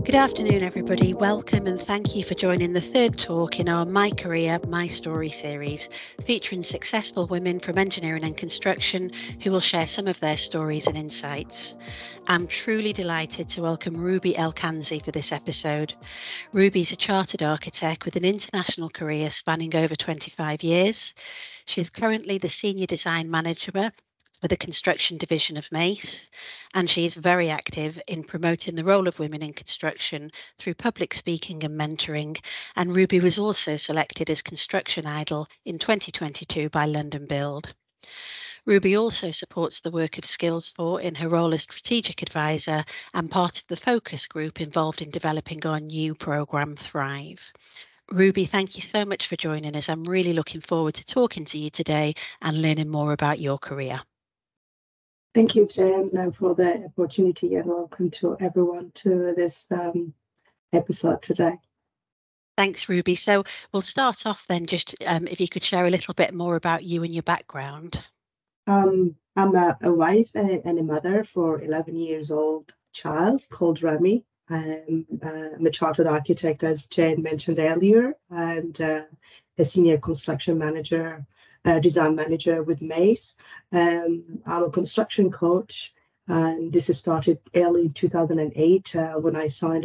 Good afternoon, everybody. Welcome and thank you for joining the third talk in our My Career, My Story series, featuring successful women from engineering and construction who will share some of their stories and insights. I'm truly delighted to welcome Ruby Elkanzi for this episode. Ruby is a chartered architect with an international career spanning over 25 years. She is currently the Senior Design Manager for the construction division of Mace, and she is very active in promoting the role of women in construction through public speaking and mentoring. And Ruby was also selected as Construction Idol in 2022 by London Build. Ruby also supports the work of Skills4 in her role as strategic advisor and part of the focus group involved in developing our new programme Thrive. Ruby, thank you so much for joining us. I'm really looking forward to talking to you today and learning more about your career. Thank you, Jen, for the opportunity, and welcome to everyone to this episode today. Thanks, Ruby. So we'll start off then, just if you could share a little bit more about you and your background. I'm a wife and a mother for 11 years old child called Rami. I'm a chartered architect, as Jen mentioned earlier, and a senior construction manager, design manager with Mace. I'm a construction coach, and this has started early in 2008 when I signed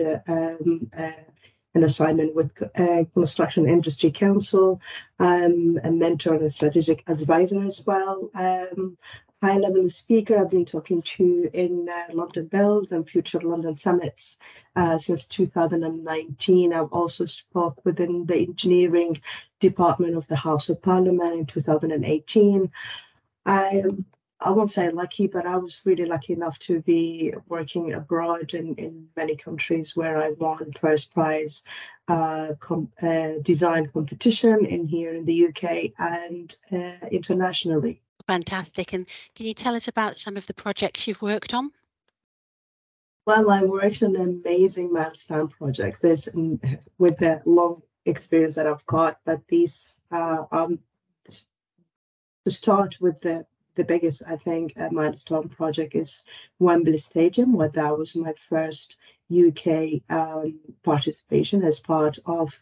an assignment with Construction Industry Council. I'm a mentor and a strategic advisor as well. High-level speaker I've been talking to in London Build and future London Summits since 2019. I've also spoke within the engineering department of the House of Parliament in 2018. I won't say lucky, but I was really lucky enough to be working abroad in many countries where I won first prize design competition here in the UK and internationally. Fantastic. And can you tell us about some of the projects you've worked on? Well, I worked on amazing milestone projects. There's with the long experience that I've got, but these to start with the biggest, I think, milestone project is Wembley Stadium, where that was my first UK participation as part of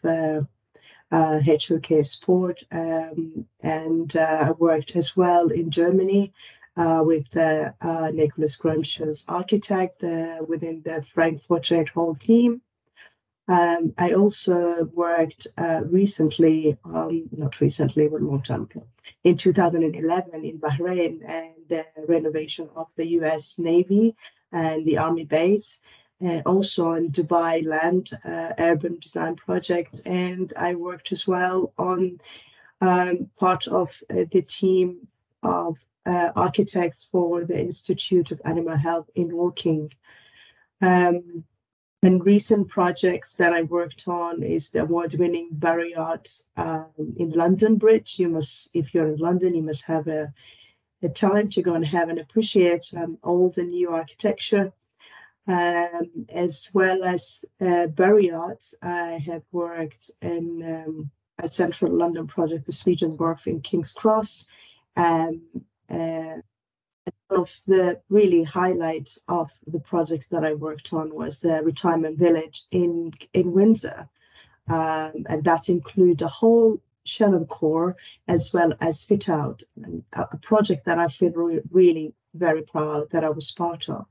HOK Sport, and I worked as well in Germany with Nicholas Grimshaw's architect within the Frankfurt Trade Hall team. I also worked recently, not recently, but a long time ago, in 2011 in Bahrain, and the renovation of the US Navy and the Army base. Also in Dubai Land urban design projects, and I worked as well on part of the team of architects for the Institute of Animal Health in Woking. And recent projects that I worked on is the award-winning Barry Arts in London Bridge. You must, if you're in London, you must have a time to go and have and appreciate old and new architecture. As well as Barry Arts, I have worked in a central London project with Regent Wharf in King's Cross. One of the really highlights of the projects that I worked on was the retirement village in Windsor, and that include the whole shell and core as well as fit out, and a project that I feel really very proud that I was part of.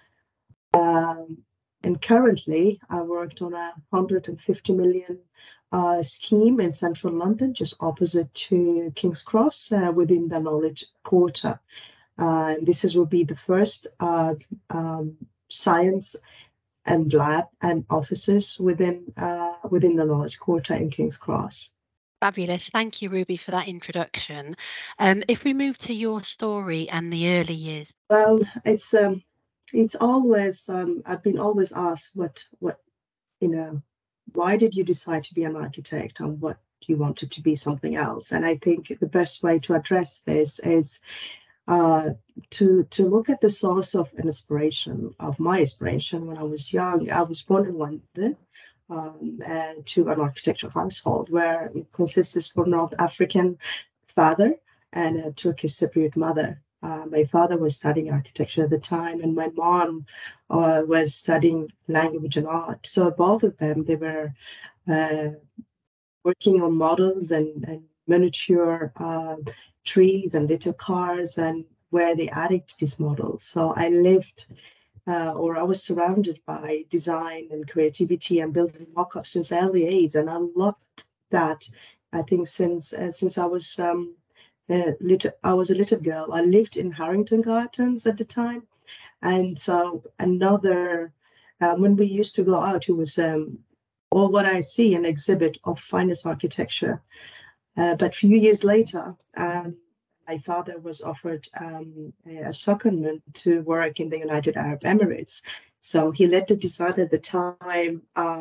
And currently, I worked on a 150 million scheme in central London, just opposite to King's Cross, within the Knowledge Quarter. Will be the first science and lab and offices within the Knowledge Quarter in King's Cross. Fabulous. Thank you, Ruby, for that introduction. If we move to your story and the early years. Well, it's always I've been always asked what why did you decide to be an architect, and what you wanted to be something else? And I think the best way to address this is to look at the source of an inspiration, of my inspiration when I was young. I was born in London to an architectural household where it consists of a North African father and a Turkish Cypriot mother. My father was studying architecture at the time, and my mom was studying language and art. So both of them, they were uh, working on models and miniature trees and little cars, and where they added these models. So I lived or I was surrounded by design and creativity and building mock-ups since early age, and I loved that. I think since I was a little girl. I lived in Harrington Gardens at the time, and so another when we used to go out, it was or what I see an exhibit of finest architecture. But a few years later, my father was offered a secondment to work in the United Arab Emirates. So he led the design at the time,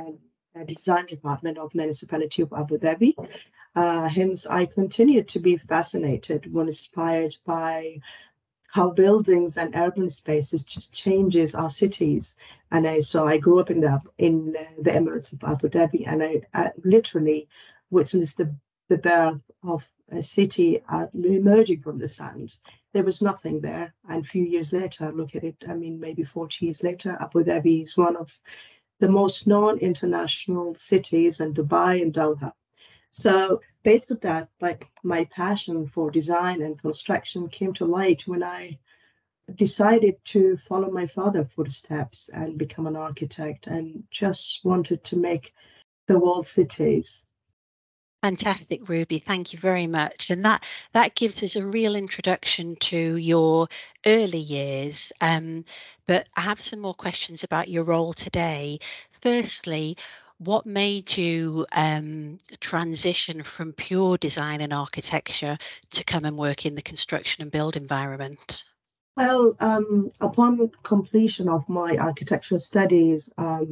design department of Municipality of Abu Dhabi. Hence, I continued to be fascinated when inspired by how buildings and urban spaces just changes our cities. And so I grew up in the Emirates of Abu Dhabi, and I literally witnessed the birth of a city emerging from the sand. There was nothing there, and a few years later, look at it. I mean, maybe 40 years later, Abu Dhabi is one of the most known international cities, and Dubai and Doha. So based on that, like my passion for design and construction came to light when I decided to follow my father's footsteps and become an architect, and just wanted to make the world cities. Fantastic, Ruby. Thank you very much. And that gives us a real introduction to your early years. But I have some more questions about your role today. Firstly, what made you transition from pure design and architecture to come and work in the construction and build environment? Well, upon completion of my architectural studies,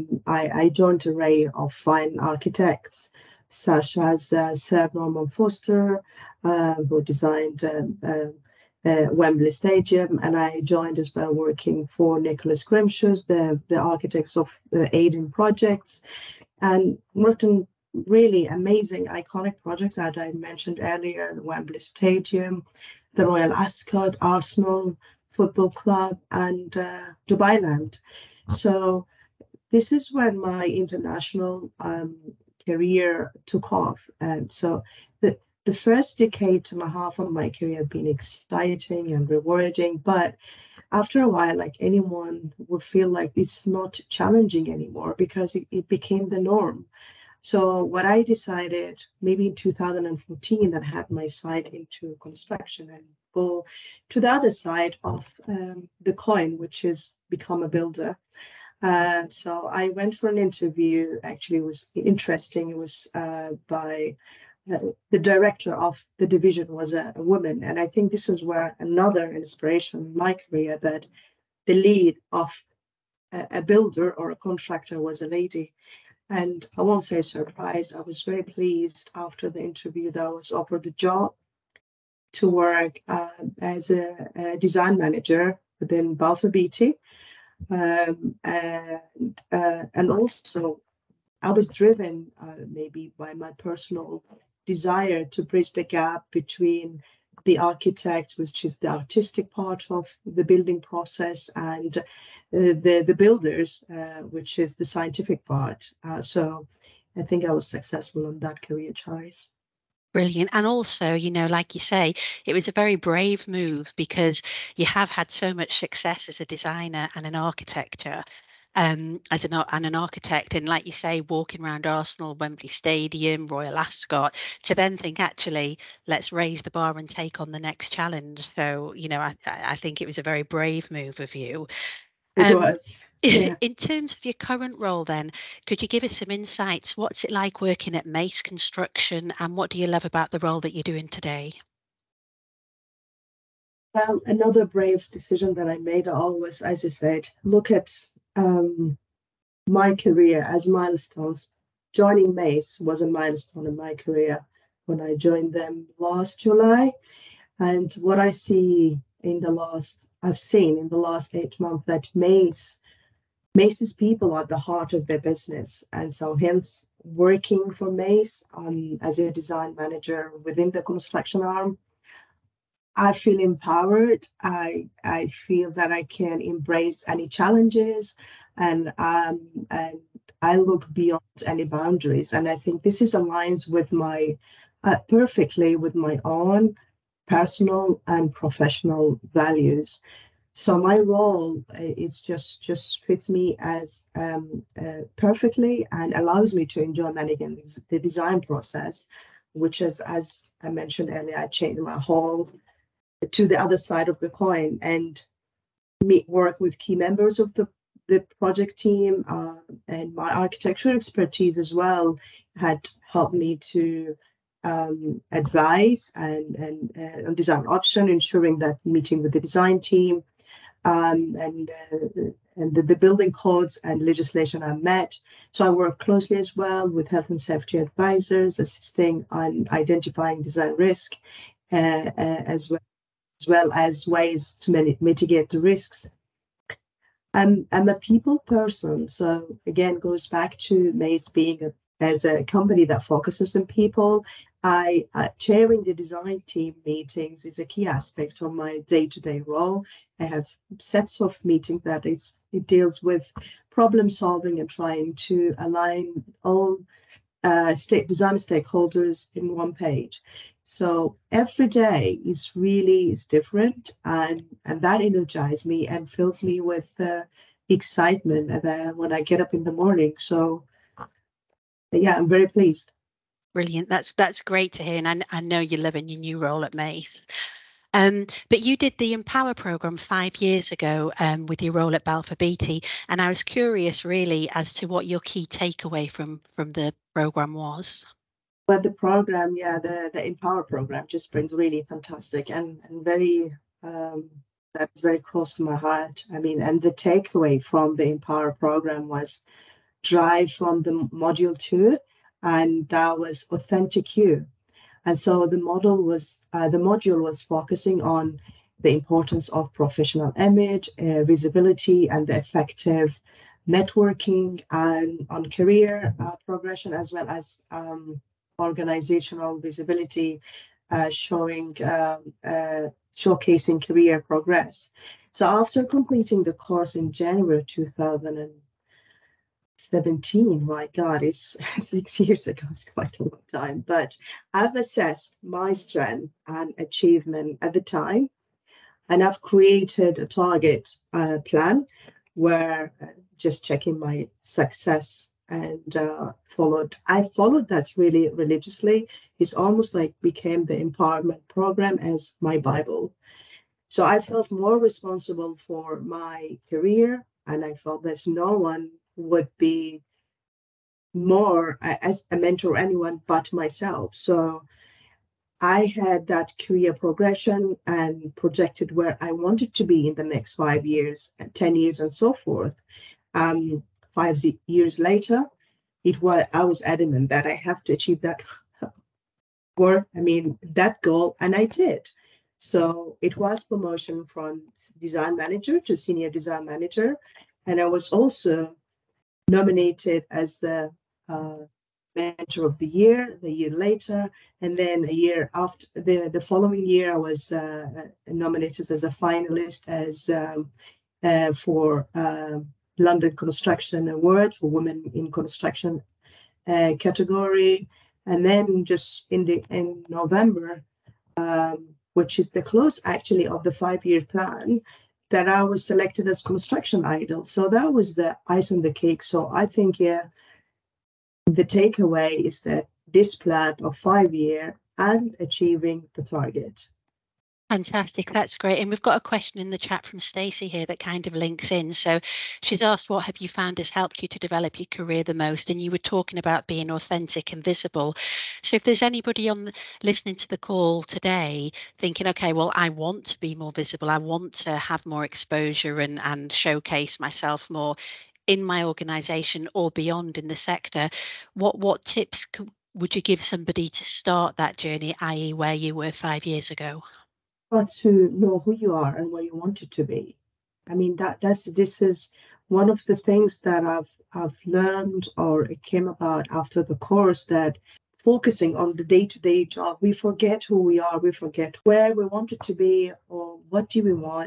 I joined an array of fine architects, such as Sir Norman Foster, who designed Wembley Stadium, and I joined as well working for Nicholas Grimshaw, the architects of the Aden projects, and worked on really amazing, iconic projects that I mentioned earlier: the Wembley Stadium, the Royal Ascot, Arsenal Football Club, and Dubailand. So this is when my international career took off. And so the first decade and a half of my career have been exciting and rewarding, but after a while, like anyone would feel like it's not challenging anymore because it became the norm. So what I decided maybe in 2014 that I had my side into construction and go to the other side of the coin, which is become a builder. So I went for an interview. Actually, it was interesting. It was by the director of the division was a woman. And I think this is where another inspiration in my career, that the lead of a builder or a contractor was a lady. And I won't say surprised, I was very pleased after the interview that I was offered the job to work as a design manager within Balfour Beatty. And also, I was driven maybe by my personal desire to bridge the gap between the architect, which is the artistic part of the building process, and the builders, which is the scientific part. So I think I was successful on that career choice. Brilliant. And also, like you say, it was a very brave move because you have had so much success as a designer and an architecture, and an architect, and like you say, walking around Arsenal, Wembley Stadium, Royal Ascot, to then think, actually, let's raise the bar and take on the next challenge. So, I think it was a very brave move of you. It Um, was, yeah. in terms of your current role, then, could you give us some insights? What's it like working at Mace Construction, and what do you love about the role that you're doing today? Well, another brave decision that I made, I always, as I said, look at my career as milestones. Joining Mace was a milestone in my career when I joined them last July. And what I've seen in the last 8 months, that Mace's people are at the heart of their business. And so hence working for Mace as a design manager within the construction arm, I feel empowered. I feel that I can embrace any challenges, and I look beyond any boundaries. And I think this is aligns with my perfectly with my own personal and professional values. So my role is just fits me as perfectly and allows me to enjoy managing the design process, which is, as I mentioned earlier, I changed my whole to the other side of the coin and meet work with key members of the project team, and my architecture expertise as well had helped me to advise and on design option, ensuring that meeting with the design team and the building codes and legislation are met. So I work closely as well with health and safety advisors, assisting on identifying design risk, as well as ways to mitigate the risks. I'm a people person, so again goes back to Maze being as a company that focuses on people. Chairing the design team meetings is a key aspect of my day-to-day role. I have sets of meetings that it deals with problem solving and trying to align all design stakeholders in one page. So every day is different, and that energizes me and fills me with excitement when I get up in the morning. So yeah, I'm very pleased. Brilliant. That's great to hear, and I know you're loving your new role at Mace. But you did the Empower program 5 years ago with your role at Balfour Beatty, and I was curious really as to what your key takeaway from the program was. Well, the program, yeah, the Empower program just brings really fantastic and very that's very close to my heart. I mean, and the takeaway from the Empower program was drive from the module 2, and that was authentic you. And so the module was focusing on the importance of professional image, visibility, and the effective networking, and on career progression, as well as organizational visibility, showcasing career progress. So after completing the course in January 2017, my God, it's 6 years ago, it's quite a long time, but I've assessed my strength and achievement at the time, and I've created a target plan where just checking my success and I followed that really religiously. It's almost like became the empowerment program as my Bible. So I felt more responsible for my career, and I felt there's no one would be more as a mentor anyone but myself. So I had that career progression and projected where I wanted to be in the next 5 years, 10 years, and so forth. 5 years later, I was adamant that I have to achieve that that goal, and I did. So it was promotion from design manager to senior design manager, and I was also nominated as the mentor of the year later, and then a year after the following year I was nominated as a finalist for London Construction Award for Women in Construction category. And then just in November, which is the close actually of the 5-year plan, that I was selected as Construction Idol. So that was the ice on the cake. So I think, yeah, the takeaway is that this plan of 5 year and achieving the target. Fantastic, that's great. And we've got a question in the chat from Stacey here that kind of links in. So she's asked, what have you found has helped you to develop your career the most? And you were talking about being authentic and visible. So if there's anybody listening to the call today thinking, okay, well, I want to be more visible, I want to have more exposure and showcase myself more in my organization or beyond in the sector, what tips would you give somebody to start that journey, i.e. where you were 5 years ago? But to know who you are and where you want it to be. I mean, this is one of the things that I've learned, or it came about after the course, that focusing on the day-to-day job, we forget who we are, we forget where we wanted to be, or what do we want.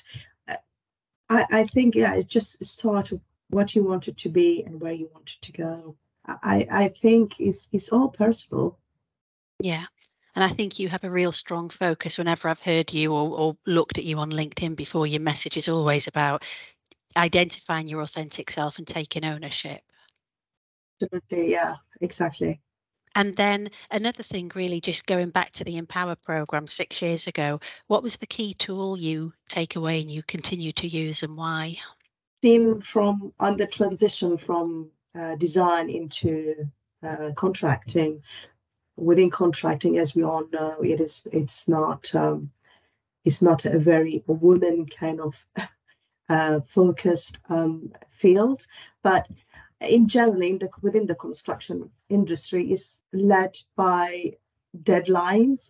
I think, yeah, it just start with what you wanted to be and where you wanted to go. I think it's all personal. Yeah. And I think you have a real strong focus. Whenever I've heard you or looked at you on LinkedIn before, your message is always about identifying your authentic self and taking ownership. Absolutely, yeah, exactly. And then another thing, really, just going back to the Empower program 6 years ago, what was the key tool you take away and you continue to use, and why? Seen from on the transition from design into contracting. Within contracting, as we all know, it's not a very woman kind of focused field, but in general, within the construction industry, is led by deadlines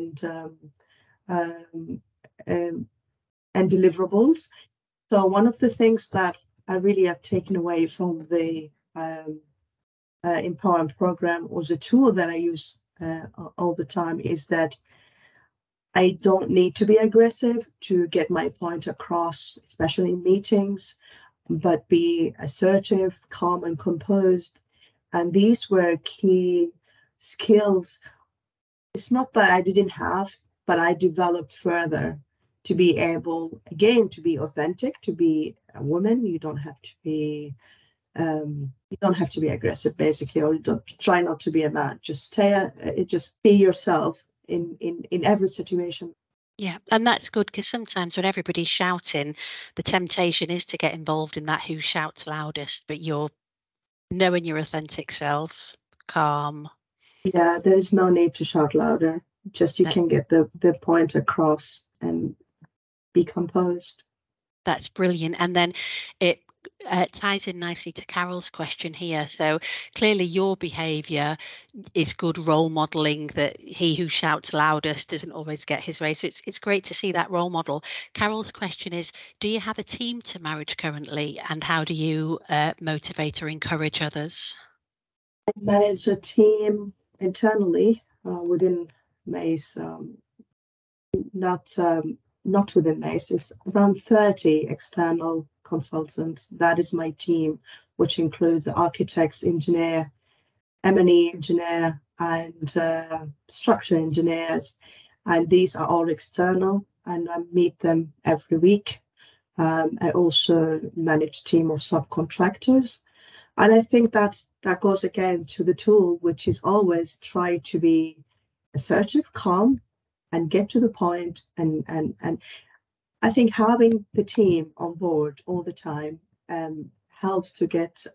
and deliverables. So one of the things that I really have taken away from the Empowerment program, was a tool that I use all the time, is that I don't need to be aggressive to get my point across, especially in meetings, but be assertive, calm, and composed. And these were key skills. It's not that I didn't have, but I developed further to be able, again, to be authentic, to be a woman. You don't have to be aggressive, basically, or you don't try not to be a man. Just be yourself in every situation. Yeah, and that's good, because sometimes when everybody's shouting, the temptation is to get involved in that who shouts loudest, but you're knowing your authentic self, calm. Yeah, there is no need to shout louder. Just you That, can get the point across and be composed. that's brilliant. And then it ties in nicely to Carol's question here. So clearly your behaviour is good role modelling, that he who shouts loudest doesn't always get his way. So it's great to see that role model. Carol's question is, do you have a team to marriage currently, and how do you motivate or encourage others? I manage a team internally within Mace, not within Mace. It's around 30 external consultants. That is my team, which includes architects, engineer, M&E engineer, and structure engineers. And these are all external, and I meet them every week. I also manage a team of subcontractors. And I think that goes again to the tool, which is always try to be assertive, calm, and get to the point. And I think having the team on board all the time helps to get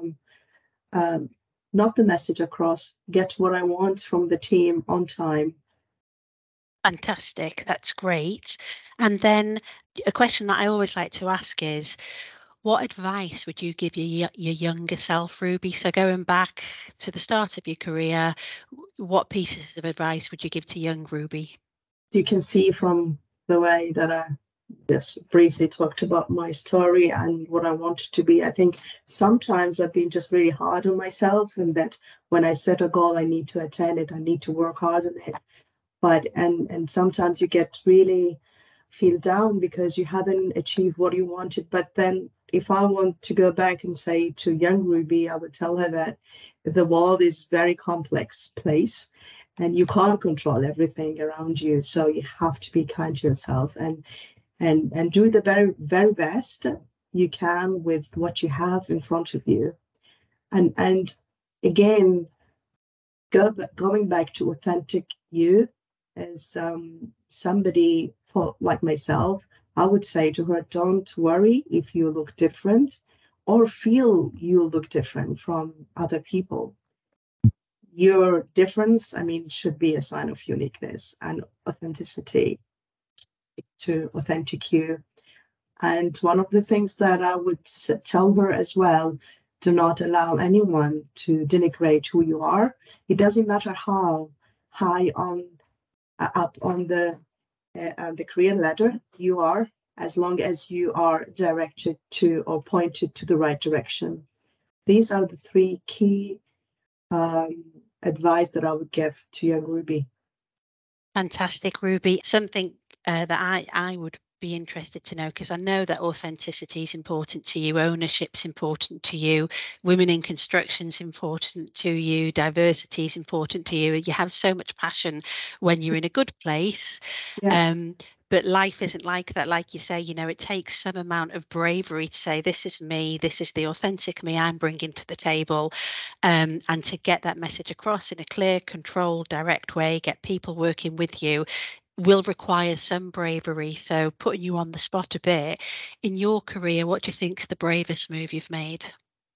not the message across, get what I want from the team on time. Fantastic. That's great. And then a question that I always like to ask is, what advice would you give your younger self, Ruby? So going back to the start of your career, what pieces of advice would you give to young Ruby? You can see from the way that I just briefly talked about my story and what I wanted to be. I think sometimes I've been just really hard on myself, and that when I set a goal, I need to attain it. I need to work hard on it. But and sometimes you get really feel down because you haven't achieved what you wanted. But then if I want to go back and say to young Ruby, I would tell her that the world is a very complex place and you can't control everything around you. So you have to be kind to yourself and do the very, very best you can with what you have in front of you. And again, going back to authentic you, as somebody like myself, I would say to her, don't worry if you look different or feel you look different from other people. Your difference, should be a sign of uniqueness and authenticity to authentic you. And one of the things that I would tell her as well, do not allow anyone to denigrate who you are. It doesn't matter how high up on the career ladder you are, as long as you are directed to or pointed to the right direction. These are the three key advice that I would give to young Ruby. Fantastic, Ruby. Something that I would be interested to know, because I know that authenticity is important to you, ownership's important to you, women in construction's important to you, diversity is important to you. You have so much passion when you're in a good place. Yeah. But life isn't like that. Like you say, it takes some amount of bravery to say, this is me, this is the authentic me I'm bringing to the table. And to get that message across in a clear, controlled, direct way, get people working with you, will require some bravery. So putting you on the spot a bit, in your career, what do you think is the bravest move you've made?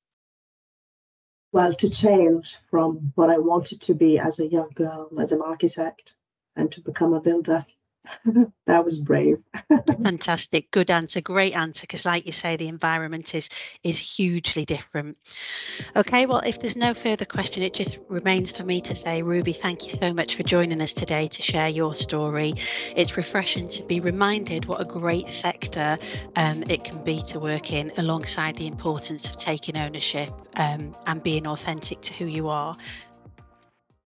Well, to change from what I wanted to be as a young girl, as an architect, and to become a builder. That was brave. Fantastic. Good answer. Great answer. Because like you say, the environment is hugely different. Okay, well, if there's no further question, it just remains for me to say, Ruby, thank you so much for joining us today to share your story. It's refreshing to be reminded what a great sector it can be to work in, alongside the importance of taking ownership and being authentic to who you are.